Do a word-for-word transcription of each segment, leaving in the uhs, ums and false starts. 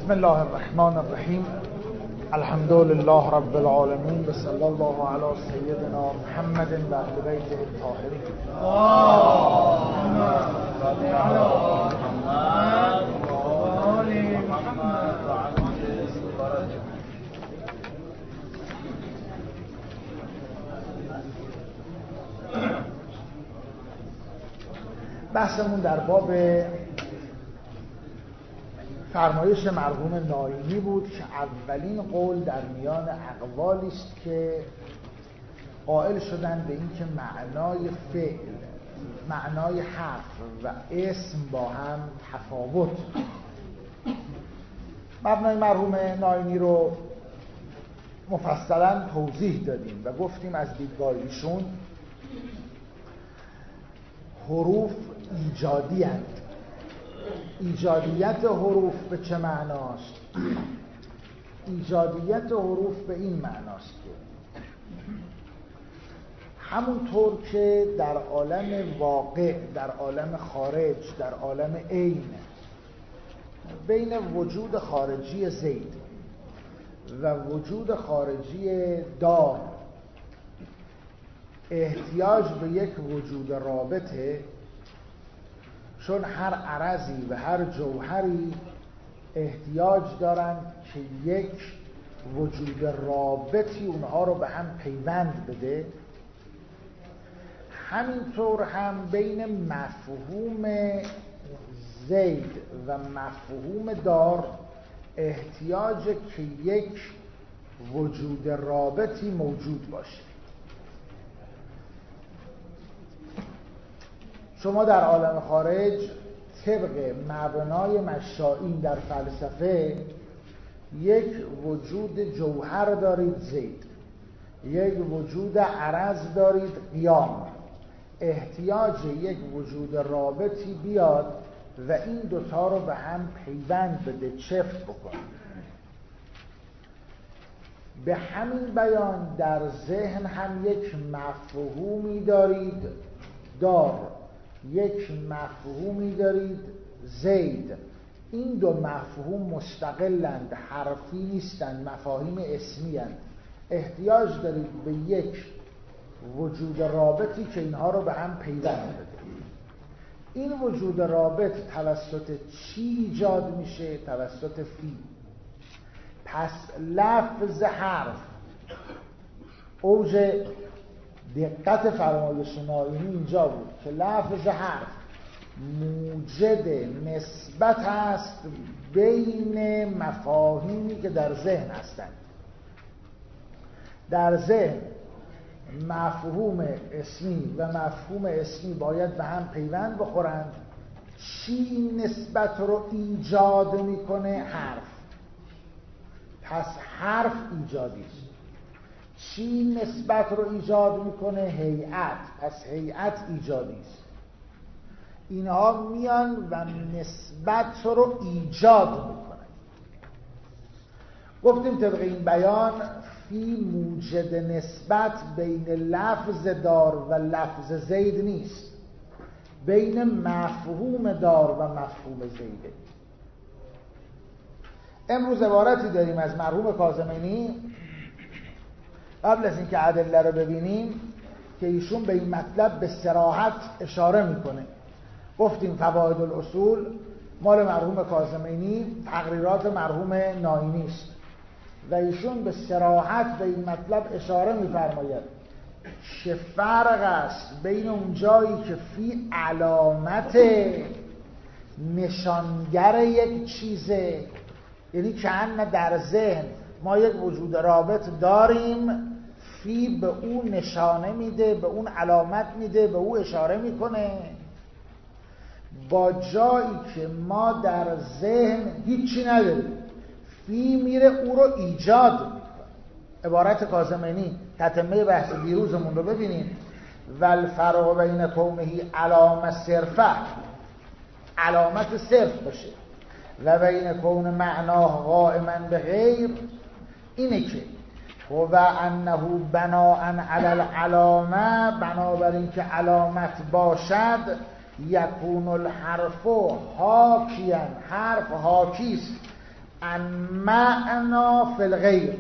بسم الله الرحمن الرحیم. الحمد لله رب العالمین و صلی الله علی سیدنا محمد و اهل بیته الطاهرین. اللهم صل علی محمد و آل محمد. بحثمون در باب فرمایش مرحوم ناینی بود که اولین قول در میان اقوالی است که قائل شدن به این که معنای فعل، معنای حرف و اسم با هم تفاوت. مبنای مرحوم ناینی رو مفصلا توضیح دادیم و گفتیم از دیدگاه ایشون حروف ایجادی هستند. ایجادیت حروف به چه معناست؟ ایجادیت حروف به این معناست که همونطور که در عالم واقع، در عالم خارج، در عالم عین بین وجود خارجی زید و وجود خارجی دار احتیاج به یک وجود رابطه، چون هر عرضی و هر جوهری احتیاج دارند که یک وجود رابطی اونها رو به هم پیوند بده، همینطور هم بین مفهوم زید و مفهوم دار احتیاج که یک وجود رابطی موجود باشه. شما در عالم خارج طبق مبنای مشائین در فلسفه یک وجود جوهر دارید زید، یک وجود عرض دارید قیام، احتیاج یک وجود رابطی بیاد و این دوتا رو به هم پیوند بده، چفت بکنه. به همین بیان در ذهن هم یک مفهومی دارید دار، یک مفهومی دارید زید. این دو مفهوم مستقلند، حرفی نیستند، مفاهیم اسمی هستند. احتیاج دارید به یک وجود رابطی که اینها رو به هم پیوند بده. این وجود رابط توسط چی ایجاد میشه؟ توسط فی. پس لفظ حرف، اوج دقت فرمایش ناینی اینجا بود که لفظ حرف موجد نسبت است بین مفاهیمی که در ذهن هستند. در ذهن مفهوم اسمی و مفهوم اسمی باید به هم پیوند بخورند. چی نسبت رو ایجاد میکنه؟ حرف. پس حرف ایجادی است. چی نسبت رو ایجاد میکنه؟ هیئت. پس هیئت ایجادی است. اینها میان و نسبت رو ایجاد میکنن. گفتیم طبق این بیان فی موجد نسبت بین لفظ دار و لفظ زید نیست، بین مفهوم دار و مفهوم زیده. امروز عبارتی داریم از مرحوم کاظمینی قبل از اینکه ادله رو ببینیم که ایشون به این مطلب به صراحت اشاره میکنه. گفتیم فواید الاصول مال مرحوم کاظمینی تقریرات مرحوم ناینی است و ایشون به صراحت به این مطلب اشاره میفرماید که فرق است بین اون جایی که فی علامت نشانگر یک چیزه، یعنی که ان در ذهن ما یک وجود رابط داریم، فی به او نشانه میده، به اون علامت میده، به او اشاره میکنه، با جایی که ما در ذهن هیچی نداریم، فی میره او رو ایجاد میکنه. عبارت کاظمینی تتمه بحث دیروزمون رو ببینیم. والفرق بین کونه علامه صرفه، علامت صرف باشه، و بین کون معناه قائما به غیر، اینه که و انه بناء علی العلامه، بنابراین که علامت باشد، یکون الحرف حاکیاً، حرف حاکیست المعنا فی الغیر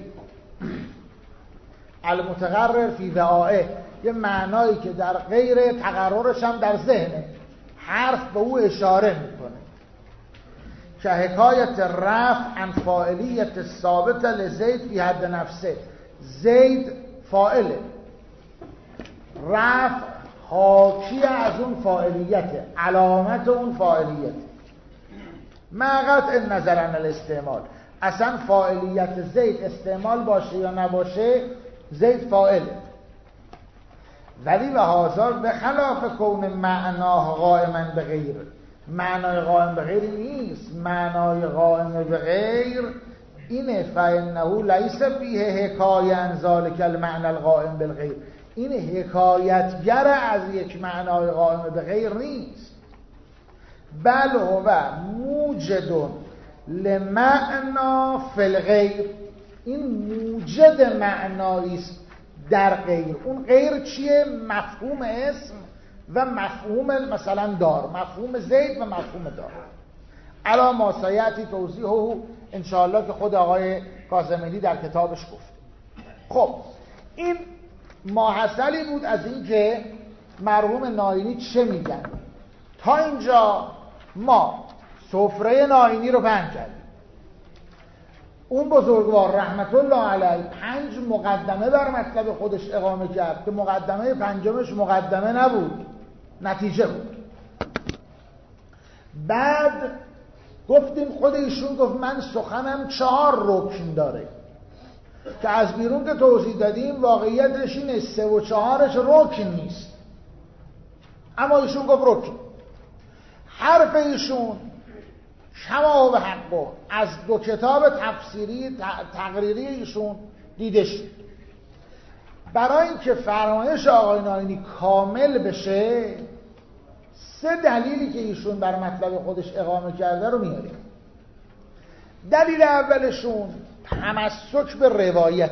المتقرر فی وعائه، یه معنایی که در غیر تقررش هم در ذهنه، حرف به او اشاره میکنه. که حکایت رفع عن فاعلیت ثابت لزید فی حد نفسه، زید فاعله، رفع حاکی از اون فاعلیته، علامت اون فاعلیته. مع قطع نظر عن الاستعمال، اصلا فاعلیت زید استعمال باشه یا نباشه زید فاعله. ولی و حاضر به خلاف کون معناه قائما به غیر، معنای قائم به غیر نیست. معنای قائم به غیر اینه فانه لیس فیه حکایه عن ذلک المعنى القائم بالغیر، این حکایتگر از یک معنای قائم به غیر نیست. بل هو موجد لمعنا فی الغیر، این موجد معنایی است در غیر. اون غیر چیه؟ مفهوم اسم و مفهوم مثلا دار، مفهوم زید و مفهوم دار. علا ما سیأتی توضیحه انشاءالله که خود آقای کاظمی‌نی در کتابش گفت. خب این ماحصلی بود از این که مرحوم ناینی چه میگن. تا اینجا ما سفره ناینی رو پهن کردیم. اون بزرگوار رحمت الله علیه پنج مقدمه بر مطلب خودش اقامه کرد که مقدمه پنجمش مقدمه نبود، نتیجه بود. بعد گفتیم خود ایشون گفت من سخنم چهار رکن داره که از بیرون که توضیح دادیم واقعیتش اینه سه و چهارش رکن نیست، اما ایشون گفت رکن. حرف ایشون شما و حقو از دو کتاب تفسیری تقریری ایشون دیده شد. برای اینکه فرمایش آقای ناینی کامل بشه سه دلیلی که ایشون بر مطلب خودش اقامه کرده رو میاریم. دلیل اولشون تمسک به روایت.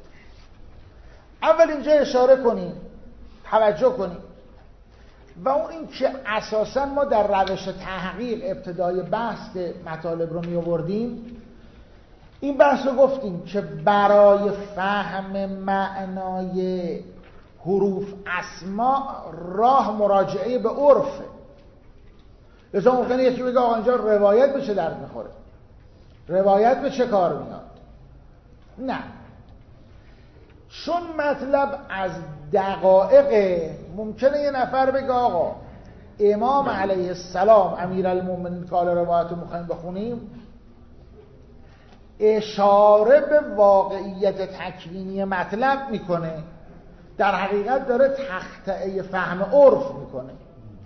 اول اینجا اشاره کنیم، توجه کنیم، و اون این که اساسا ما در روش تحقیق ابتدای بحث مطالب رو می آوردیم، این بحث رو گفتیم که برای فهم معنای حروف اسما راه مراجعه به عرفه. لذا ممکنه یکی بگه آقا اینجا روایت به چه درد میخوره، روایت به چه کار میاد؟ نه، چون مطلب از دقایق ممکنه یه نفر بگه آقا امام علیه السلام امیرالمومنین که حالا روایت رو میخوایم بخونیم اشاره به واقعیت تکوینی مطلب میکنه، در حقیقت داره تخطئه فهم عرف میکنه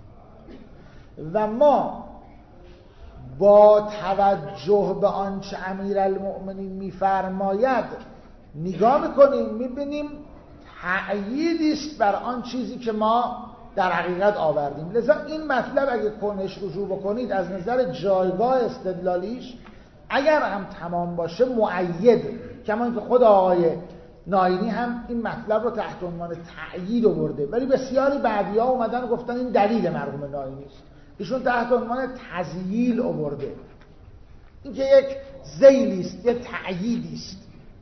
و ما با توجه به آنچه امیرالمومنین میفرماید نگاه میکنیم میبینیم تأییدی است بر آن چیزی که ما در حقیقت آوردیم. لذا این مطلب اگه کنش رجوع بکنید از نظر جایگاه استدلالیش اگر هم تمام باشه مؤیده، کما که خود آقای ناینی هم این مطلب رو تحت عنوان تأیید آورده، ولی بسیاری بعدی‌ها اومدن و گفتن این دلیل مرحوم ناینی است، ایشون تحت عنوان تذییل آورده. این که یک ذیلی است، یک تأییدی است.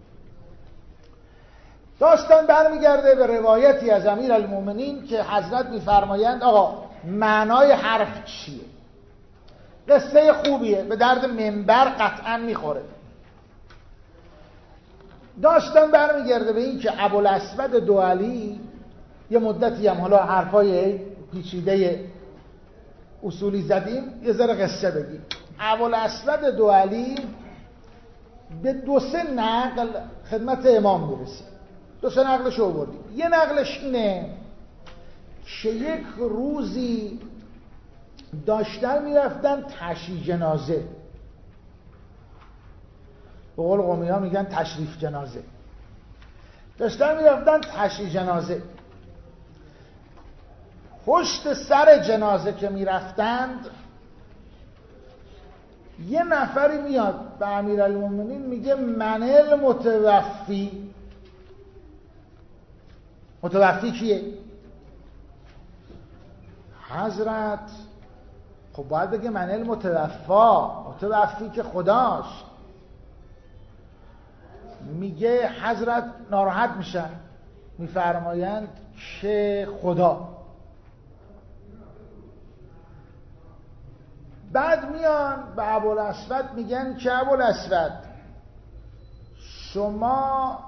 داستان برمیگرده به روایتی از امیرالمومنین که حضرت میفرمایند آقا معنای حرف چیه؟ قصه خوبیه، به درد منبر قطعا میخوره. داستان برمیگرده به این که ابوالاسود دوئلی، یه مدتی هم حالا حرفای پیچیده اصولی زدیم، یه ذره قصه بگیم. ابوالاسود دوئلی به دو سه نقل خدمت امام میرسید، دو سه نقلش رو بردیم. یه نقلش اینه که یک روزی داشتن میرفتن تشییع جنازه، به قول قومی ها میگن تشریف جنازه، داشتن میرفتن تشییع جنازه. پشت سر جنازه که میرفتند یه نفری میاد به امیرالمومنین میگه من المتوفی. متوفی کیه؟ حضرت خب باید بگه من المتوفا، متوفی که خداست. میگه حضرت ناراحت میشن، میفرمایند که خدا. بعد میان به ابوالاسود میگن که ابوالاسود شما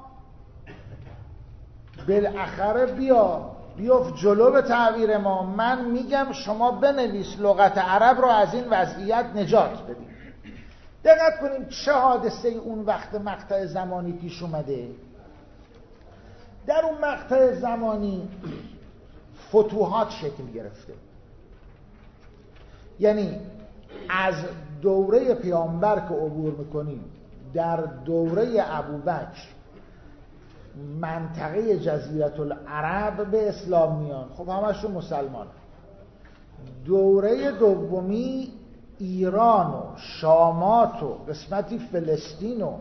بالاخره بیا بیفت جلو به تعبیر ما، من میگم شما بنویس لغت عرب رو از این وضعیت نجات بدیم. دقت کنیم چه حادثه اون وقت مقطع زمانی پیش اومده. در اون مقطع زمانی فتوحات شکل گرفته، یعنی از دوره پیامبر که عبور میکنیم در دوره ابوبکر منطقه جزیره العرب به اسلام میان، خب همشون مسلمان. دوره دومی ایران و شامات و قسمتی فلسطین و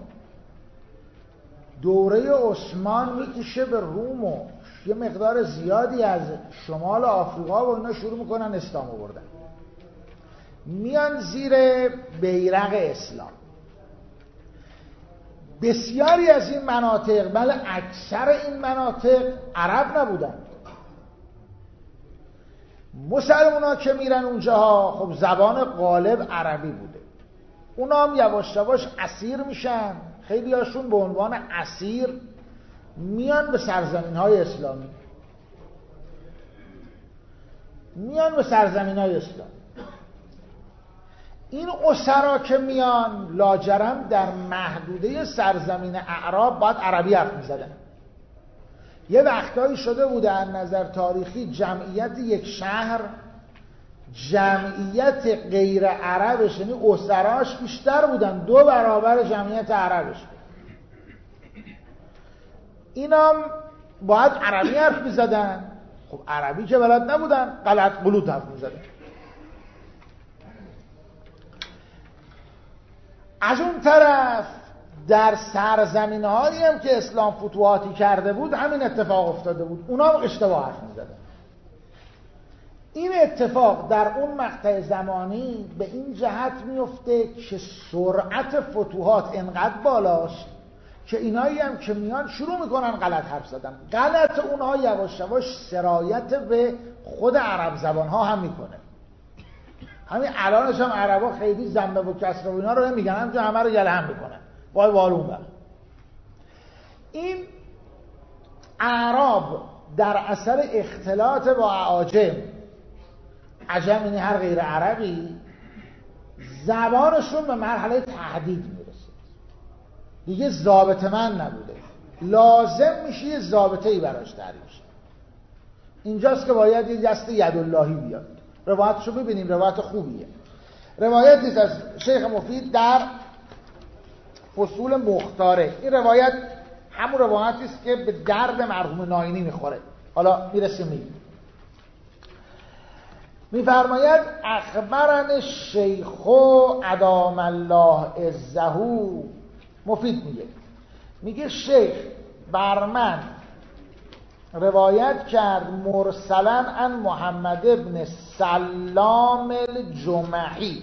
دوره عثمان میکشه به روم و یه مقدار زیادی از شمال آفریقا و اینا شروع میکنن اسلام آوردن، میان زیر بیرق اسلام. بسیاری از این مناطق، بله اکثر این مناطق عرب نبودن. مسلمان ها که میرن اونجاها خب زبان غالب عربی بوده، اونا هم یواش یواش اسیر میشن، خیلی هاشون به عنوان اسیر میان به سرزمین های اسلامی، میان به سرزمین های اسلامی. این اسرا که میان لاجرم در محدوده سرزمین اعراب باید عربی حرف میزدن. یه وقتایی شده بوده از نظر تاریخی جمعیت یک شهر جمعیت غیر عربش، یعنی اسراش بیشتر بودن، دو برابر جمعیت عربش. اینام باید عربی حرف میزدن، خب عربی که بلد نبودن، غلط غلوط حرف میزدن. از اون طرف در سرزمین‌هایی هم که اسلام فتوحاتی کرده بود همین اتفاق افتاده بود، اونا هم اشتباه حرف می‌زدن. این اتفاق در اون مقطع زمانی به این جهت میفته که سرعت فتوحات انقدر بالاست که اینایی هم که میان شروع میکنن غلط حرف زدن. غلط اونها یواش یواش سرایت به خود عرب زبان‌ها هم میکنه. همین الانش هم عربا خیلی ضمه و کسره و اینا رو میگن، همینجا همه رو گله هم میکنن وای والون بر. این اعراب در اثر اختلاط با اعاجم، عجم یعنی هر غیر عربی، زبانشون به مرحله تهدید میرسه، دیگه ضابط من نبوده، لازم میشه یه ضابطه‌ای براش تعریف شه. اینجاست که باید یه دست یداللهی بیاد. روایتشو ببینیم، روایت خوبیه. روایتی از شیخ مفید در فصول مختاره. این روایت همون روایتی است که به درد مرحوم ناینی میخوره. حالا میرسیم میگیم. میفرماید اخبرن شیخ ادام الله عزه. مفید میگه میگه شیخ بر من روایت کرد مرسلا عن محمد ابن سلام الجمحی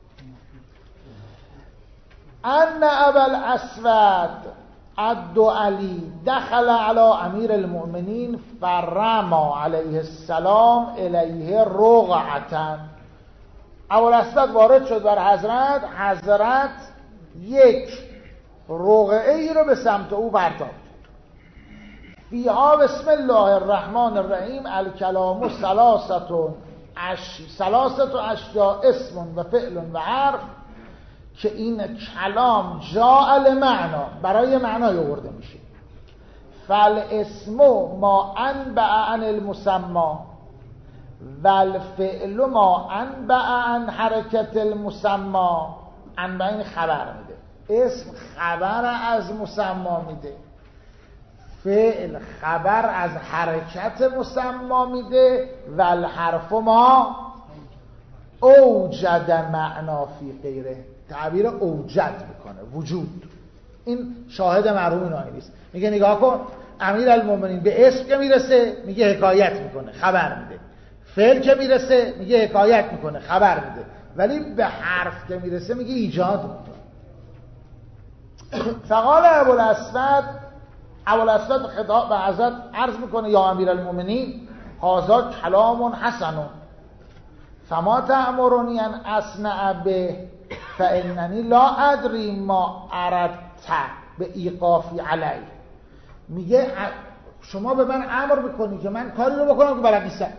ان ابا الاسود الدؤلی دخل على امیر المؤمنین فرما علیه السلام الیه رقعة. ابوالاسود وارد شد بر حضرت، حضرت یک رقعه ای رو به سمت او پرتاب. فیها بسم الله الرحمن الرحیم الکلام ثلاثه اش ثلاثه اشیاء اسم و فعل و حرف، که این کلام جاء لمعنا، برای معنای آورده میشه. فالاسم ما انبع عن المسمى والفعل ما انبع عن حرکت المسمى. انبع این خبر میده، اسم خبر از مسمى میده، فعل خبر از حرکت مسمى میده، و الحرف ما اوجد معنا فی غیره، تعبیر اوجد میکنه، وجود. این شاهد مرحوم ناینی است. میگه نگاه کن، امیر المومنین به اسم که میرسه میگه حکایت میکنه، خبر میده. فعل که میرسه میگه حکایت میکنه، خبر میده. ولی به حرف که میرسه میگه ایجاد میکنه. فقال ابوالاسود ابوالاسود خطاب به حضرت عرض میکنه یا امیرالمومنین هذا کلام حسن فما تأمرنی ان اصنع به فاننی لا ادری ما اردت به ایقافی علی. میگه شما به من امر میکنی که من کاری رو بکنم که بلد نیستم.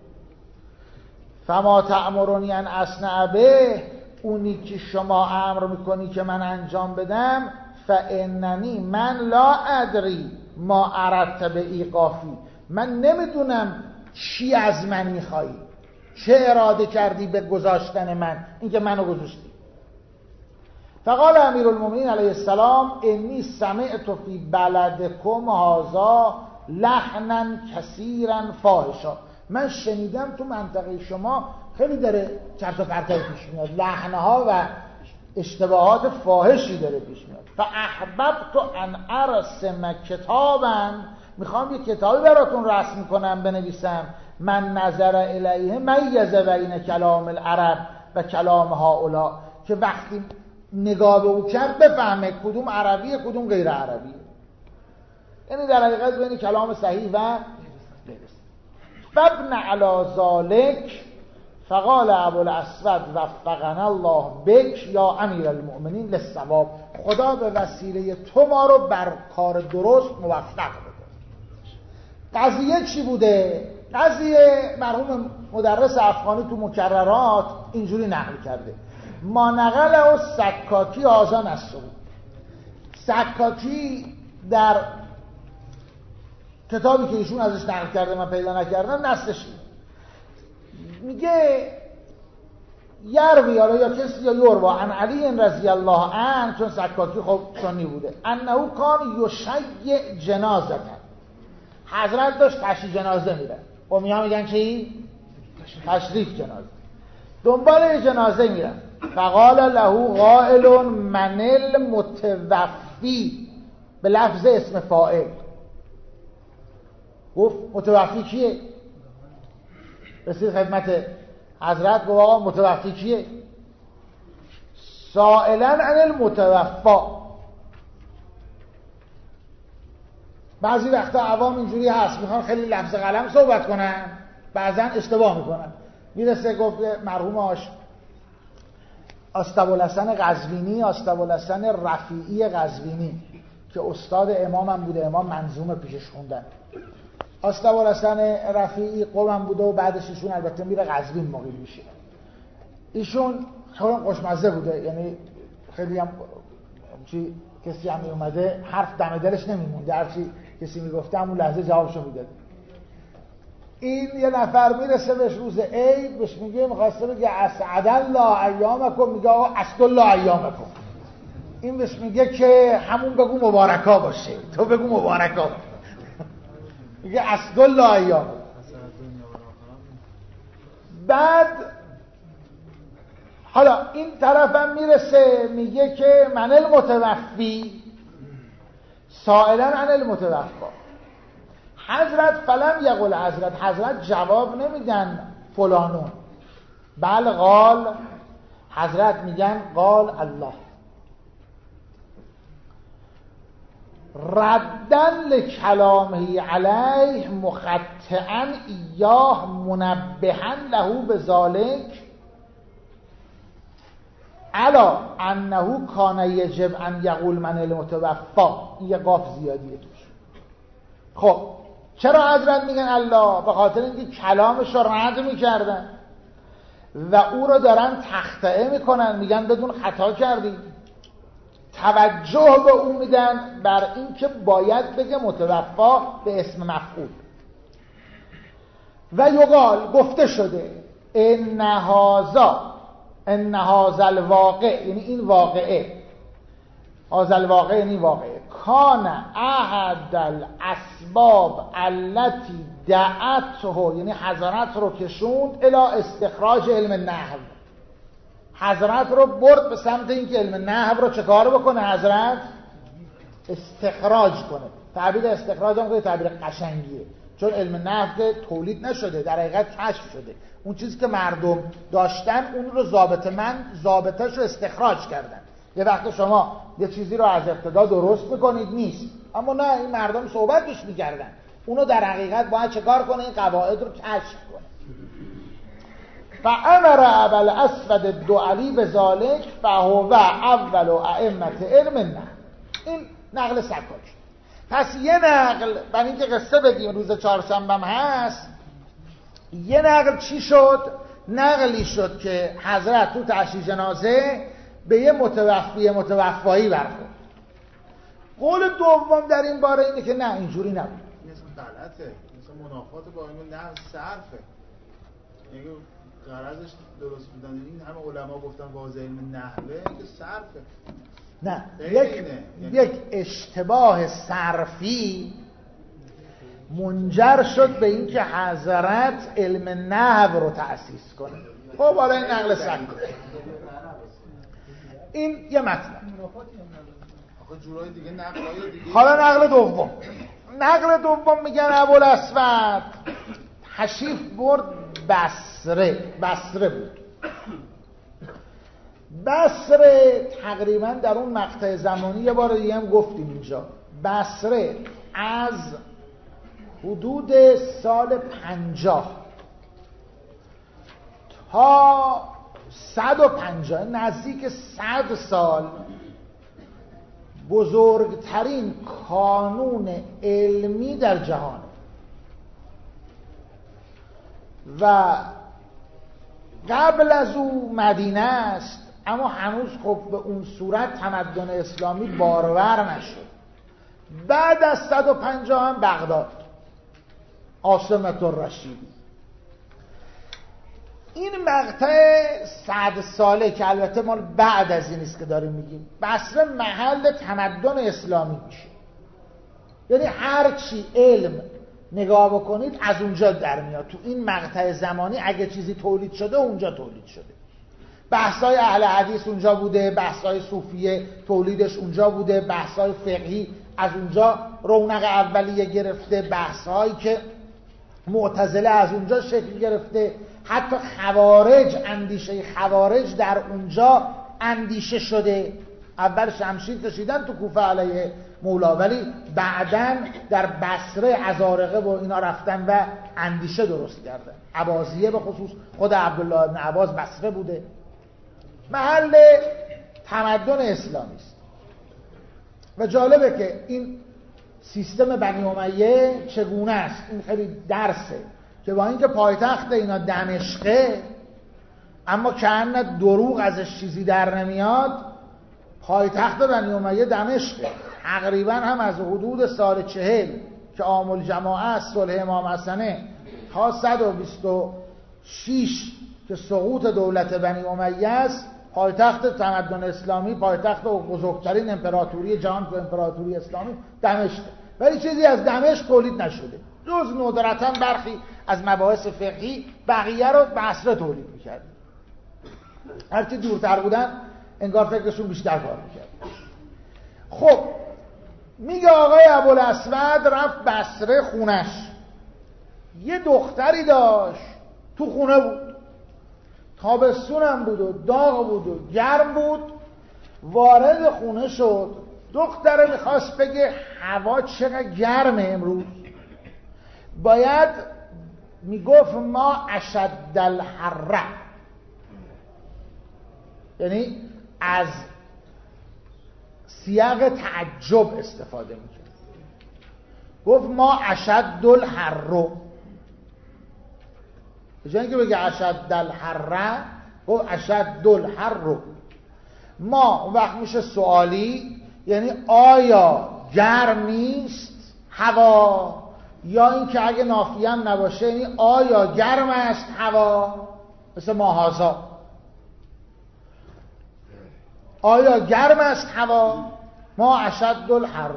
فما تأمرنی ان اصنع به، اونی که شما امر میکنی که من انجام بدم، فاننی من لا ادری ما اردت به ایقافی، من نمیدونم چی از من میخوایی، چه اراده کردی به گذاشتن من، اینکه منو گذاشتی. فقال امیرالمومنین علیه السلام انی سمعت فی بلدکم هذا لحنا کثیرا فاحشا، من شنیدم تو منطقه شما خیلی داره چرت و پرتای پیش میاد، لحنها و اشتباهات فاحشی داره پیش میاد. فاحببت ان ارسم کتابا، میخوام یه کتابی براتون رسم کنم بنویسم، من نظر الیه میز بین کلام العرب و کلام هؤلاء، که وقتی نگاه به او کرد بفهمه کدوم عربیه کدوم غیر عربیه، یعنی در حقیقت بین کلام صحیح و غیر صحیح. فابن علی ذلک فقال ابوالاسود وفقنا الله بک یا امیرالمؤمنین للصواب، خدا به وسیله تو ما رو بر کار درست موفق بده. قضیه چی بوده؟ قضیه مرحوم مدرس افغانی تو مکررات اینجوری نقل کرده: ما نقل و سکاکی آزان از بود. سکاکی در کتابی که ایشون ازش نقل کرده من پیدا نکردم نصش میگه یروی یا کسی یا یوروا عن علی رضی الله عنه، چون سکاکی خب سنی بوده، انه کان یشیع جنازه، حضرت داشت تشریف جنازه میره، قومی‌ها میگن چی؟ تشریف جنازه، دنبال جنازه میرن. فقال له قائل من المتوفی، به لفظ اسم فاعل گفت متوفی کیه؟ رسید خدمت حضرت گفت آقا متوفی کیه؟ سائلا عن المتوفا. بعضی وقتا عوام اینجوری هست میخوان خیلی لفظ قلم صحبت کنن، بعضا اشتباه میکنن. میرسه گفت مرحوم آش آستابالحسن قزوینی، آستابالحسن رفیعی قزوینی که استاد امامم بوده، امام منظومه پیشش خوندن. آستابالحسن رفیعی قومم بوده و بعدش ایشون البته میره قزوین مقیم میشه. ایشون خیلی خوشمزه بوده، یعنی خیلی هم چی کسی هم اومده حرف دم دلش نمیمونده، هرچی کسی میگفته همون لحظه جوابشو میداد. این یه نفر میرسه بهش روز عید، بهش میگه میخواسته بگه اسعد الله ایامکم، میگه آقا اسعد الله ایامکم. این بهش میگه که همون بگو مبارکا باشه، تو بگو مبارکا، میگه اسعد الله ایام. بعد حالا این طرفم میرسه میگه که من المتوفی سائلا عن المتوفا. حضرت فلم یقل حضرت حضرت جواب نمیدن فلانون، بل قال حضرت میگن قال الله ردن لکلامه علیه مخطئا ایاه منبها له بذالک علا انه کان یجب ان یقول من المتوفا. یه قاف زیادیه توش. خب چرا حضرت میگن الله؟ به خاطر اینکه کلامش رو رد میکردن و او رو دارن تخطئه میکنن، میگن بدون خطا کردی. توجه به او میدن بر اینکه باید بگه متوفا به اسم مفعول. و یقال گفته شده ان هذا ان هذا الواقع، یعنی این واقعه، هذا الواقع یعنی واقعه، کان احد الاسباب التي دعته، یعنی حضرت رو کشوند الی استخراج علم النحو، حضرت رو برد به سمت اینکه علم نحو رو چه کار بکنه؟ حضرت استخراج کنه. تعبیر استخراج هم که تعبیر قشنگیه، چون علم نحو که تولید نشده، در حقیقت کشف شده. اون چیزی که مردم داشتن اون رو ضابط من ضابطش رو استخراج کردن. یه وقت شما یه چیزی رو از ابتدا درست میکنید نیست، اما نه، این مردم صحبت پیش میکردن، اونو در حقیقت باید چه کار کنه؟ این قواعد رو کشف کنه. فامر ابوالاسود الدؤلی بذلک فهو اول ائمه علم النحو. این نقل سکاکی. پس یه نقل، برای اینکه قصه بگیم روز چهارشنبه هست، یه نقل چی شد؟ نقلی شد که حضرت تو تشییع جنازه به یه متوفی متوفایی برخورد. قول دوم در این باره اینه که نه، اینجوری نبود. این اسم غلطه، مثل منافات با این نقل صرفه. یعنی غرضش درست بودن، این همه علما گفتن واضح علم نحوه که صرفه. نه، یک یک اشتباه صرفی منجر شد به این که حضرت علم نحو رو تأسیس کنه. خب حالا این نقل سکاکی، این یه مطلب. آخه جورای دیگه نقلای دیگه. حالا نقل دوم. نقل دوم میگن ابوالاسود تشریف برد بصره. بصره بود. بصره تقریبا در اون مقطع زمانی، یه بار دیگه هم گفتیم اینجا، بصره از حدود سال پنجاه تا صد و پنجاه، نزدیک صد سال بزرگترین کانون علمی در جهان و قبل از او مدینه است، اما هنوز خب به اون صورت تمدن اسلامی بارور نشد. بعد از صد و پنجاه هم بغداد، عاصمة الرشیدی. این مقطع صد ساله که البته ما بعد از این است که داریم میگیم، بصره محل تمدن اسلامی میشه. یعنی هر چی علم نگاه بکنید از اونجا در میاد. تو این مقطع زمانی اگه چیزی تولید شده اونجا تولید شده. بحث‌های اهل حدیث اونجا بوده، بحث‌های صوفیه تولیدش اونجا بوده، بحث‌های فقهی از اونجا رونق اولیه گرفته، بحث‌هایی که معتزله از اونجا شکل گرفته، حتی خوارج، اندیشه خوارج در اونجا اندیشه شده. اول شمشیر کشیدن تو کوفه علیه مولا، ولی بعداً در بصره ازارقه و اینا رفتن و اندیشه درست کردن. عباسیه به خصوص، خود عبدالله بن عباس بصره بوده. محل تمدن اسلامی است. و جالبه که این سیستم بنی امیه چگونه است. این خیلی درسه که با اینکه پایتخت اینا دمشقه، اما کأن دروغ ازش چیزی در نمیاد. پایتخت بنی امیه دمشقه. تقریبا هم از حدود سال چهل که عام الجماعه است، صلح امام حسنه، تا صد و بیست و شش که سقوط دولت بنی امیه است، پایتخت تمدن اسلامی، پایتخت بزرگترین امپراتوری جهان تو امپراتوری اسلامی دمشق. ولی چیزی از دمشق تولید نشده، جز ندرتاً برخی از مباحث فقهی، بقیه رو بصره تولید میکرد. هرچی دورتر بودن انگار فکرشون بیشتر کار میکرد. خب میگه آقای ابوالاسود رفت بصره خونش، یه دختری داشت، تو خونه بود، تابستونم بود و داغ بود و گرم بود. وارد خونه شد، دختره میخواست بگه هوا چقدر گرمه امروز، باید میگفت ما اشد الحر، یعنی از سیاق تعجب استفاده میکرد. گفت ما اشد الحر، به جای اینکه بگه اشد الحر گفت اشد الحر. ما اون وقت میشه سوالی، یعنی آیا گرم نیست هوا، یا اینکه اگه نافیه هم نباشه یعنی آیا گرم است هوا، مثل ماهازا، آیا گرم است هوا، ما اشد الحر.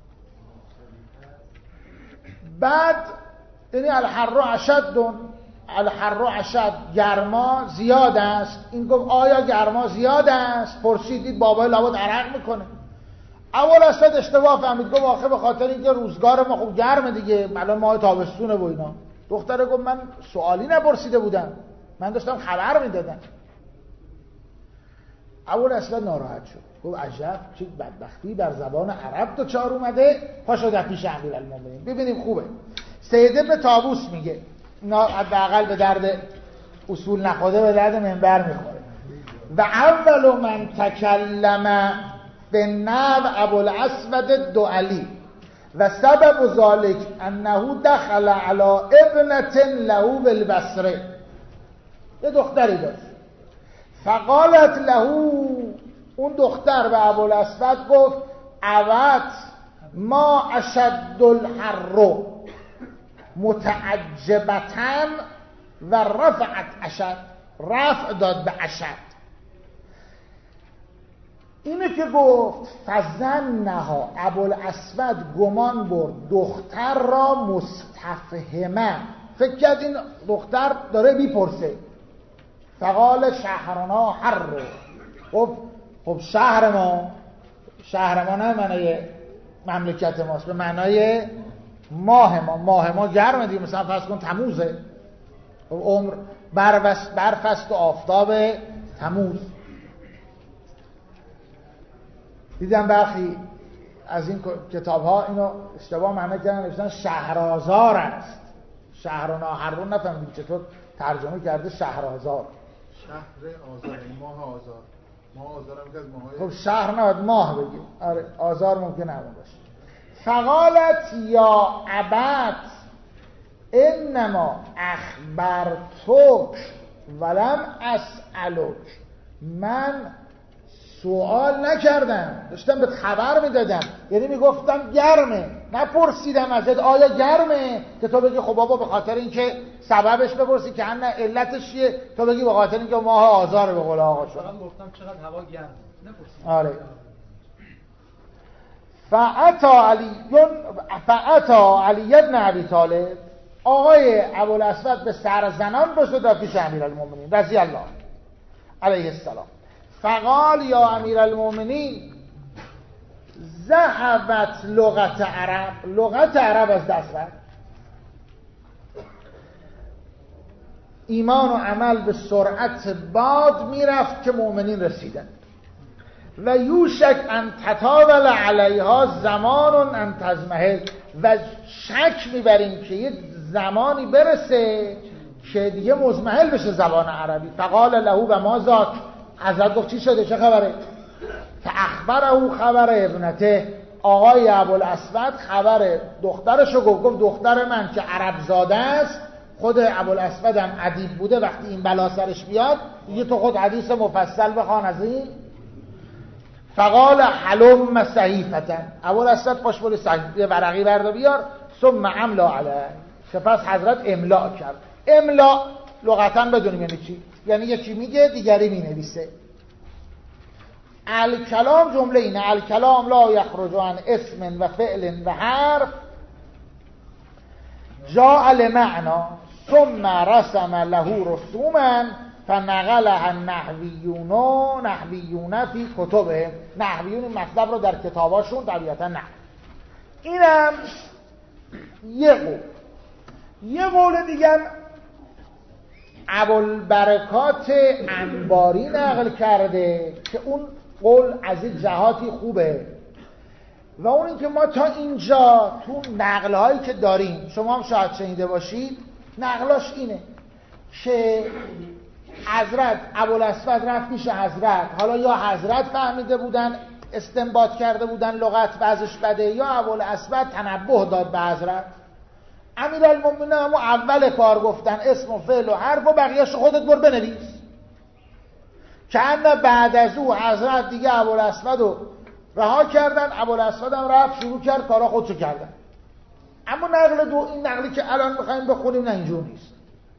بعد یعنی الحر اشد، الحر اشد، گرما زیاد است. این گفت آیا گرما زیاد است؟ پرسیدید بابای لابد عرق میکنه. ابوالاسود اشتباه فهمید، گفت آخه به خاطر اینکه روزگار ما خوب گرمه دیگه، الان ماه تابستونه و اینا. دختره گفت من سوالی نپرسیده بودم، من داشتم خبر میدادم. ابوالاسود ناراحت شد، گفت عجب چه بدبختی در زبان عرب دچار اومده، پاشو در پیش امیرالمومنین. ببینیم خوبه. سید ابن طاووس میگه، اینا حداقل به درد اصول نخوده به درد منبر میخوره. و اول من تکلم بالنحو ابوالاسود الدؤلی و سبب ذلك انه دخل على ابنة له بالبصره. یه دختری داشت، فقالت له، اون دختر به ابوالاسود گفت ابت ما اشد الحر متعجبتاً و رفعت اشد، رفع داد به اشد. اینه که گفت فظنها، ابوالاسود گمان برد دختر را مستفهمه، فکر کرد این دختر داره میپرسه. فقال شهرنا حر، خب خب شهر ما، شهر ما نه معنای مملکت ماست، به معنای ماه ما، ماه ما گرمه دیگه، مثلا فرض کن تموزه، عمر برف است و آفتاب تموز. دیدم برخی از این کتاب ها اینو اشتباه معنی کردن، نوشتن شهرآذار است، شهرنا حرون، نفهمیدم چطور ترجمه کرده شهرآذار. شهر آذار، ماه آذار، ماه آذار هم که از ماهای، خب شهر نباید ماه بگیم، آره آذار ممکن همون باشه. فقالت یا ابت انما اخبرتک ولم اسالک، من سوال نکردم، داشتم بهت خبر میدادم، یعنی میگفتم گرمه، نپرسیدم ازت آیا گرمه که تو بگی خب بابا به خاطر اینکه سببش بپرسی که نه علتش چیه، تو بگی به خاطر اینکه ماه آذار به قول آقا شد. من گفتم چقدر هوا گرمه، نپرسیدم. آره. فاتا علی فاتا علی ابن ابی طالب، آقای ابوالاسود به سرزنان رسید پیش امیرالمومنین رضی الله علیه السلام. فقال یا امیرالمومنین ذهبت لغت عرب، لغت عرب از دست رفت، ایمان و عمل به سرعت باد میرفت که مؤمنین رسیدن. و یوشک ان تطاول علیها زمان ان تزمهل، و شک میبریم که یه زمانی برسه که دیگه مزمحل بشه زبان عربی. فقال له و ما ذاک، حضرت گفت چی شده، چه خبره؟ فاخبره خبر ابنته، آقای ابوالاسود خبر دخترشو گفت، گفت دختر من که عرب زاده است، خود ابوالاسود هم ادیب بوده، وقتی این بلا سرش بیاد دیگه تو خود حدیث مفصل بخوان از این. فقال حلم صحیفة، ابوالاسود پاش بولی صحیفه ورقی بردا بیار، ثم املا علیه، سپس حضرت املا کرد. املا لغتا بدونیم یعنی چی، یعنی یکی میگه دیگری مینویسه. الکلام جمله اینه، الکلام لا یخرج عن اسم و فعل و حرف جاء لمعنا ثم رسم له رسوما فنقلها النحویون نحویون فی کتبهم. نحویون این مطلب رو در کتاباشون طبیعتا نحو. اینم یه قول. یه قول دیگر ابوالبرکات انباری نقل کرده که اون قول از این جهاتی خوبه، و اون این که ما تا اینجا تو نقلهایی که داریم، شما هم شاید شنیده باشید، نقلاش اینه که حضرت ابوالاسود رفت پیش حضرت، حالا یا حضرت فهمیده بودن استنباط کرده بودن لغت وضعش بده، یا ابوالاسود تنبه داد به حضرت. امیرالمومنین هم اول کار گفتن اسم و فعل و حرف و بقیه‌اش خودت بر بنویس، که اما بعد از او حضرت دیگه ابوالاسود رو رها کردن، ابوالاسود هم رفت شروع کرد کارا خودشو کردن. اما نقل دو، این نقلی که الان میخوایم بخونیم نه اینجور نیست.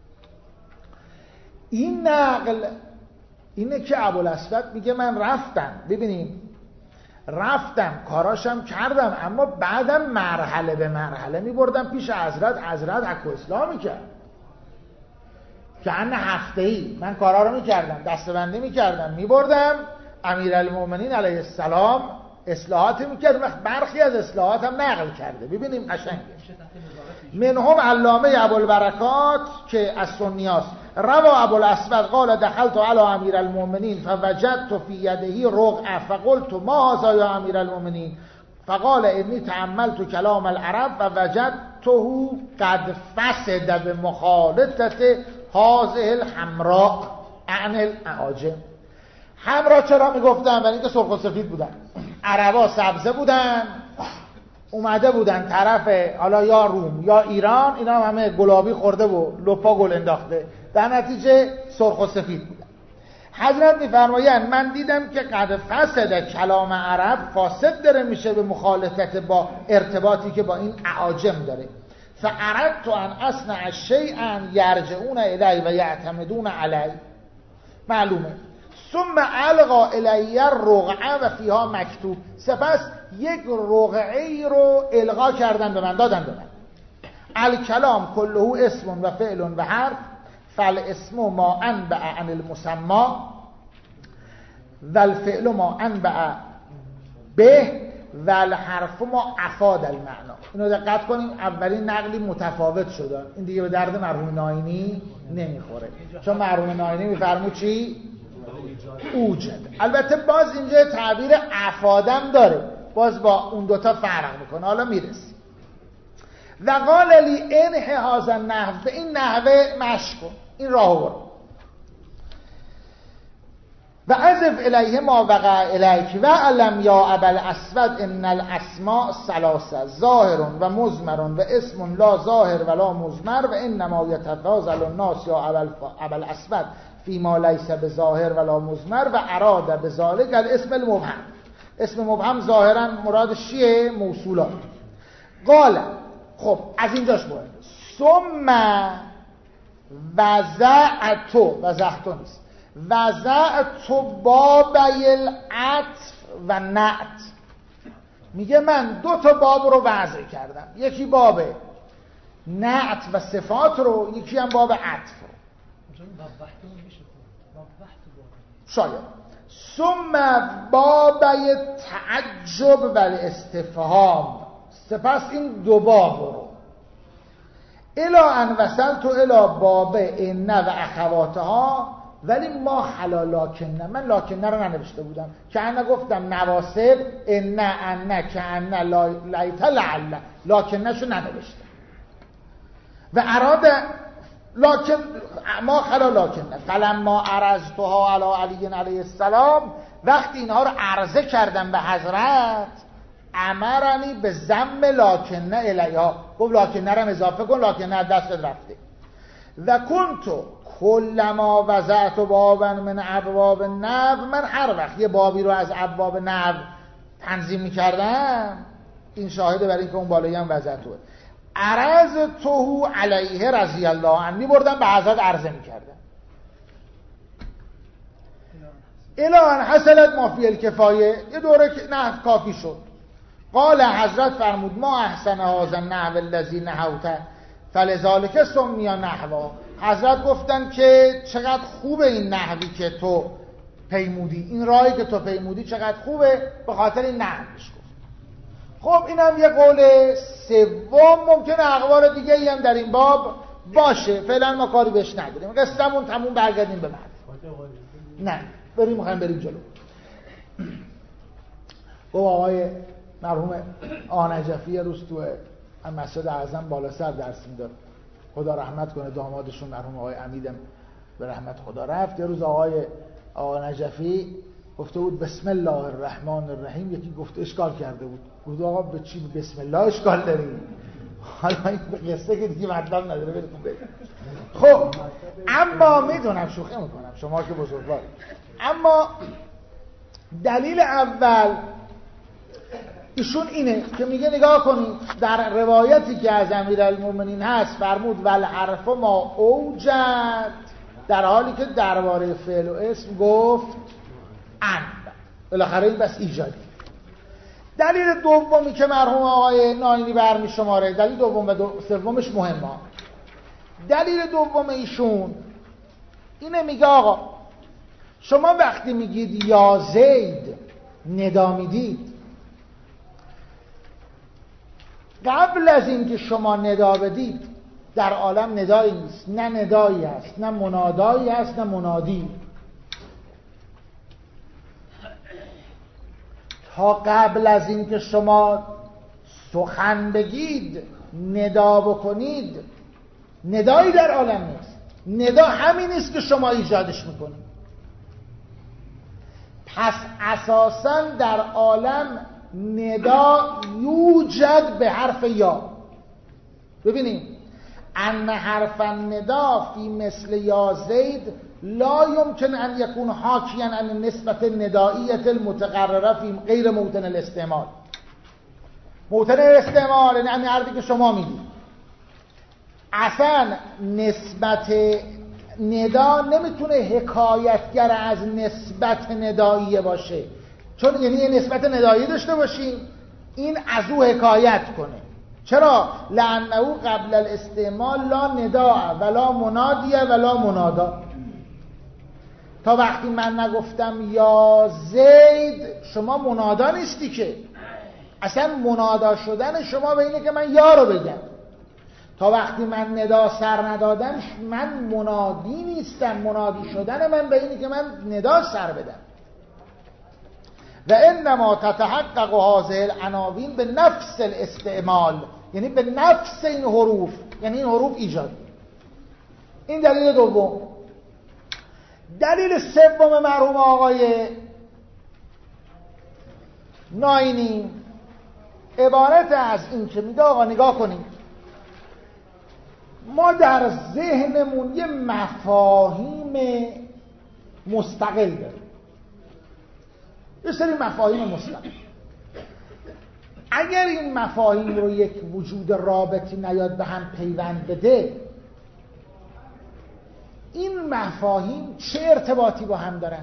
این نقل اینه که ابوالاسود میگه من رفتم، ببینیم رفتم کاراشم کردم، اما بعدم مرحله به مرحله میبردم پیش حضرت، حضرت حق و اصلاح میکرد، که ان هفته‌ای من کارا رو میکردم، دستبندی میکردم، میبردم امیرالمومنین علیه السلام اصلاحات میکرد، وقت برخی از اصلاحات هم نقل کرده. ببینیم قشنگه. منهم علامه ابوالبرکات که از سنیاست روا ابوالاسود قال دخلت علی امیر المؤمنین فوجدت فی یده رقعه فقلت ما هذا یا امیر المؤمنین فقال انی تأملت کلام العرب فوجدته قد فسد بمخالطت هذه الحمراء عن الاعاجم. حمرا چرا میگفتن؟ برای اینکه سرخ و سفید بودن. عربا سبزه بودن، اومده بودن طرف حالا یا روم یا ایران، اینا هم همه گلابی خورده و لپا گل انداخته، در نتیجه سرخ و سفید بودن. حضرت میفرمایند من دیدم که قد فسد کلام عرب فاسد داره میشه به مخالطت با ارتباطی که با این اعاجم داره. فاردت ان اصنع شیئا یرجعون الی و یعتمدون علی. معلومه. ثم القا الی الرقعه و فیها مکتوب. سپس یک رقعه ای رو القا کردن به من، دادن به من. الکلام کله اسم و فعل و حرف، فالاسم ما انبع عن المسمى و الفعل ما انبع به و الحرف ما افاد المعنا. اینو دقت کنیم، اولین نقلی متفاوت شدن، این دیگه به درد مرحوم ناینی نمیخوره، چون مرحوم ناینی میفرمود چی؟ اوجد. البته باز اینجا تعبیر افادم داره، باز با اون دوتا فرق میکنه، حالا میرسیم. و قال لی انح هذا النحو، به این نحوه مشق کن، این راهو برو. و عزف الیه ما وقع الیک و علم یا ابوالاسود ان الاسماء ثلاثه ظاهر و مضمر و اسم لا ظاهر ولا مضمر و انما یتفاضل الناس یا ابوالاسود فيما ليس بظاهر ولا مضمر و اراد بذلك الاسم المبهم. اسم مبهم ظاهرا مرادش چیه؟ موصولات. قال خب از اینجاش باید ثم وضعت وضعت نیست وضعت بابی العطف و نعت. میگه من دو تا باب رو وضع کردم، یکی باب نعت و صفات رو، یکی هم باب عطف رو. شاید ثم بابی تعجب و استفهام. سپس این دو باب رو الا ان وصلت الا باب ان و اخواتها، ولی ما حلا لاکنه، من لاکنه رو ننوشته بودم، که انا گفتم نواصب ان ان که ان لیت لعل، لاکنه شو ننوشتم. و اراد لکن ما خلا لاکنه فلما عرضتها علی علی علیه السلام، وقتی اینها رو عرضه کردم به حضرت، امرنی به ضم لاکنه الیها، گفت لاکنه رو اضافه کن، لاکنه از دست رفته. و کنتو کلما وضعت بابا من ابواب النحو، من هر وقت یه بابی رو از ابواب نحو تنظیم میکردم، این شاهده برای اینکه اون بالایی هم وضعتوه، عرض توهو علیه رضی الله عنه، میبردم به حضرت عرضه میکردم. الان حصلت ما فی الکفایه، یه دوره نحو کافی شد. قال حضرت فرمود ما احسن هذا النحو الذی نحوته فلذلک سمی نحوا. حضرت گفتن که چقدر خوبه این نحوی که تو پیمودی، این راهی که تو پیمودی چقدر خوبه، به خاطر این نحوش گفت. خب اینم یه قول سوم، ممکنه اقوال دیگه ای هم در این باب باشه، فعلا ما کاری بهش نداریم، قصه‌مون تموم، برگردیم به بعد. نه بریم، میخوایم بریم جلو. گفت آقای مرحوم آنجفی روز تو مسجد اعظم بالا سر درس میداد، خدا رحمت کنه، دامادشون مرحوم آقای امیدم به رحمت خدا رفت. یه روز آقای آقا نجفی گفته بود بسم الله الرحمن الرحیم، یکی گفته اشکال کرده بود، گفت آقا به چی بسم الله اشکال داری؟ حالا این قصه که دیگه مطلب نداره، براتون بگم. خب اما میدونم شوخی میکنم، شما که بزرگوار، اما دلیل اول ایشون اینه که میگه نگاه کنید در روایتی که از امیرالمومنین هست فرمود والحرف ما اوجد، در حالی که درباره فعل و اسم گفت ان، بالاخره این بس ایجادی. دلیل دومی که مرحوم آقای ناینی برمی شماره، دلیل دوم و دو... سومش مهمه. دلیل دوم ایشون اینه، میگه آقا شما وقتی میگید یا زید ندا میدید، قبل از اینکه شما ندا بدید در عالم ندایی نیست، نه ندایی هست، نه منادایی هست، نه منادی. تا قبل از اینکه شما سخن بگید ندا بکنید، ندایی در عالم نیست. ندا همین است که شما ایجادش میکنید. پس اساساً در عالم ندا یوجد به حرف یا. ببینیم ان حرف الندا فی مثل یا زید لا یمکن ان یکون حاکیا عن نسبت ندائیت المتقرره فی غیر موطن الاستعمال. موطن الاستعمال یعنی همین حرفی که شما میگید. اصلا نسبت ندا نمیتونه حکایتگر از نسبت ندائیه باشه، چون یعنی یه نسبت ندایی داشته باشیم این از او حکایت کنه. چرا؟ لانه قبل الاستعمال لا ندا ولا منادیه ولا منادا. تا وقتی من نگفتم یا زید شما منادا نیستی که، اصلا منادا شدن شما به اینه که من یا رو بگم. تا وقتی من ندا سر ندادم من منادی نیستم. منادی شدن من به اینه که من ندا سر بدم. و انما تتحقق هذه العناوین به نفس الاستعمال، یعنی به نفس این حروف، یعنی این حروف ایجاد. این دلیل دوم. دلیل سوم مرحوم آقای ناینی عبارت از این که میگه آقا نگاه کنید، ما در ذهنمون یه مفاهیم مستقل داریم، یه سری مفاهیم مستقل. اگر این مفاهیم رو یک وجود رابطی نیاد به هم پیوند بده، این مفاهیم چه ارتباطی با هم دارن؟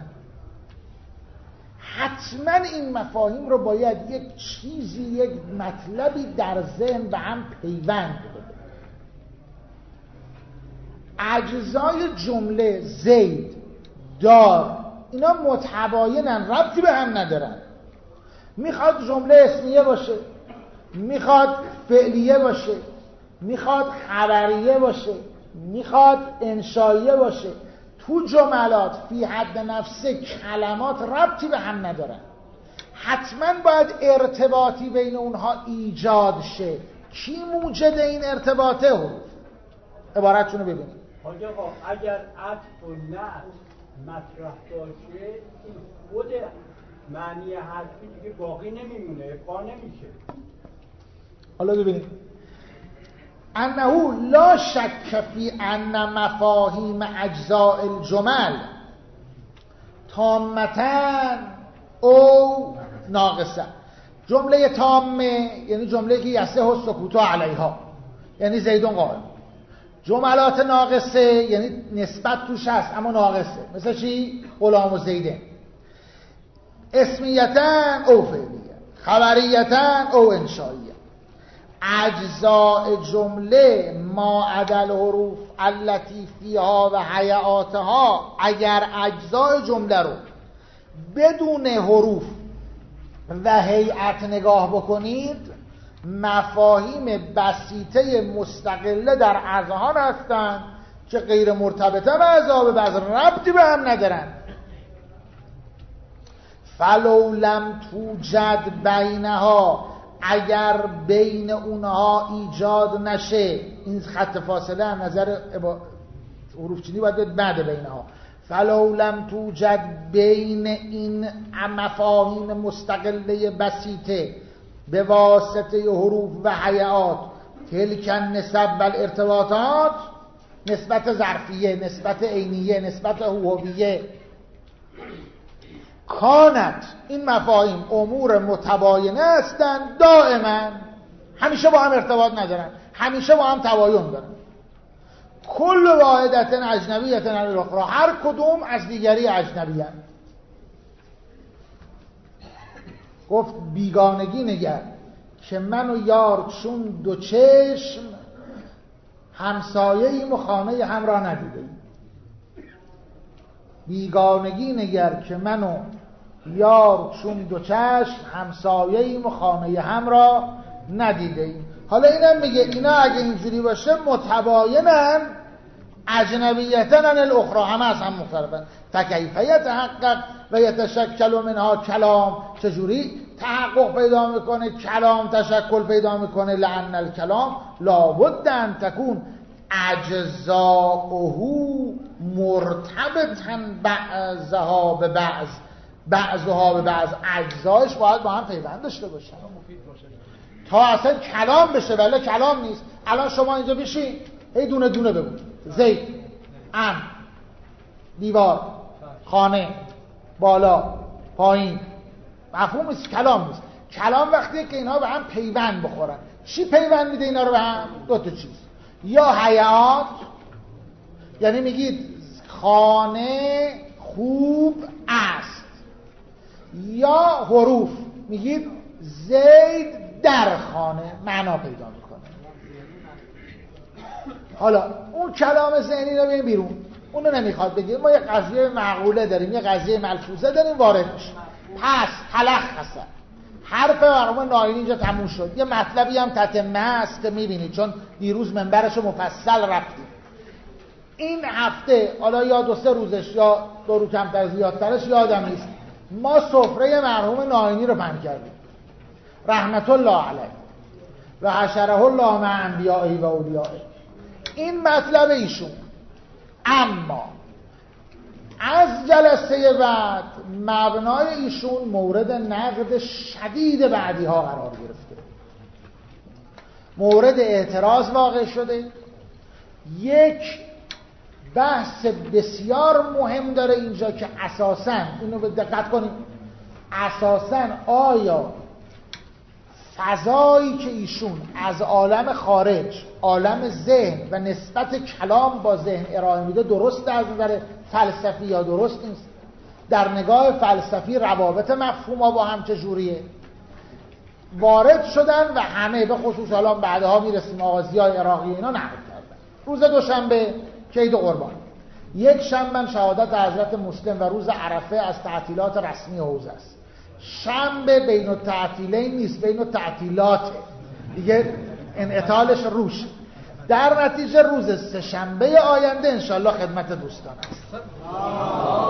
حتما این مفاهیم رو باید یک چیزی، یک مطلبی در ذهن به هم پیوند بده. اجزای جمله زید، دار، اینا متباینن، ربطی به هم ندارن. میخواد جمله اسمیه باشه، میخواد فعلیه باشه، میخواد خبریه باشه، میخواد انشائیه باشه. تو جملات فی حد نفسه کلمات ربطی به هم ندارن. حتما باید ارتباطی بین اونها ایجاد شه. کی موجد این ارتباطه؟ حروف. عبارتشون رو ببینید. حاجی آقا اگر عطف و نعت مطرح باشه این خود معنی حرفی دیگه باقی نمیمونه، افعا نمیشه. حالا ببینید انه لا شک فی ان مفاهیم اجزاء الجمل تامتن او ناقصه. جمله تامه یعنی جمله که یصح السکوت علیها، یعنی زیدون قائم. جملات ناقصه یعنی نسبت توش هست اما ناقصه، مثل چی؟ غلام و زیده. اسمیتن او فعلیه، خبریتن او انشائیه. اجزاء جمله ما عدل حروف التي فیها و حیاتها، اگر اجزاء جمله رو بدون حروف و هیئت نگاه بکنید مفاهیم بسیطه مستقله در اذهان هستند که غیر مرتبطه به اذهان، بعض ربطی به هم ندارن. فلو لم توجد بینها، اگر بین اونها ایجاد نشه، این خط فاصله از نظر حروف چینی باید بید بعد بینها. فلو لم توجد بین این مفاهیم مستقله بسیطه به واسطه حروف و حیات تلک النسب و الارتباطات، نسبت ظرفیه، نسبت عینیه، نسبت هویه، کانت، این مفاهیم امور متباینه هستند دائما، همیشه با هم ارتباط ندارن، همیشه با هم تباین دارن. کل واحدت اجنبیت عن الاخرى، هر کدوم از دیگری اجنبی هست. گفت بیگانگی نگر که من و یار چون دو چشم همسایه ایم و خانه هم را ندیده ایم. بیگانگی نگر که من و یار چون دو چشم همسایه ایم و خانه هم را ندیده ایم. حالا اینم میگه اینا اگه اینجوری باشه متباینن اجنبیتن عن الاخرى، همه از هم مختلفن. فکیف یتحقق و یتشکل منها کلام، چجوری تحقق پیدا میکنه کلام تشکل پیدا میکنه؟ لأن الکلام لابد ان تکون اجزاؤه مرتبطا بعضها به بعض، بعضها به بعض، اجزایش باید با هم پیوند داشته باشن تا اصلا کلام بشه. ولی کلام نیست. الان شما اینجا بشین هی دونه دونه بگو، زید، ام، دیوار، خانه، بالا، پایین، مفهوم نیست، کلام نیست. کلام وقتیه که اینها به هم پیوند بخورن. چی پیوند میده اینا رو به هم؟ دو تا چیز، یا حیات، یعنی میگید خانه خوب است، یا حروف، میگید زید در خانه معنا پیدا میکنه. حالا اون کلام ذهنی رو بیاریم بیرون، اونو نمیخواد بگید. ما یه قضیه معقوله داریم، یه قضیه ملفوظه داریم، وارد میشه. پس تلخصه حرف مرحوم ناینی اینجا تموم شد. یه مطلبی هم تتمه است که میبینید، چون دیروز منبرشو مفصل رفتیم. این هفته حالا یا دو سه روزش یا دو رو کمتر زیادترش یادم نیست، ما سفره مرحوم ناینی رو پهن کردیم رحمت الله علیه و حشره الله مع انبیائه و اولیائه. این مطلب ایشون، اما از جلسه بعد مبنای ایشون مورد نقد شدید بعدی ها قرار گرفته، مورد اعتراض واقع شده. یک بحث بسیار مهم داره اینجا که اساساً، اینو به دقت کنید، اساساً آیا فضایی که ایشون از عالم خارج، عالم ذهن و نسبت کلام با ذهن ارائه میده درست از نظر فلسفی یا درست نیست؟ در نگاه فلسفی روابط مفهوم‌ها با هم چجوریه؟ وارد شدن و همه به خصوص حالا بعدها میرسیم آغازی‌های عراقی اینا نقد کردن. روز دوشنبه که عید قربان، یک شنبه شهادت حضرت مسلم و روز عرفه از تعطیلات رسمی حوزه است. شنبه بین التعطیلین نیست، بین التعطیلاته دیگه، انعطالش روش. در نتیجه روز سه شنبه آینده انشالله خدمت دوستان است.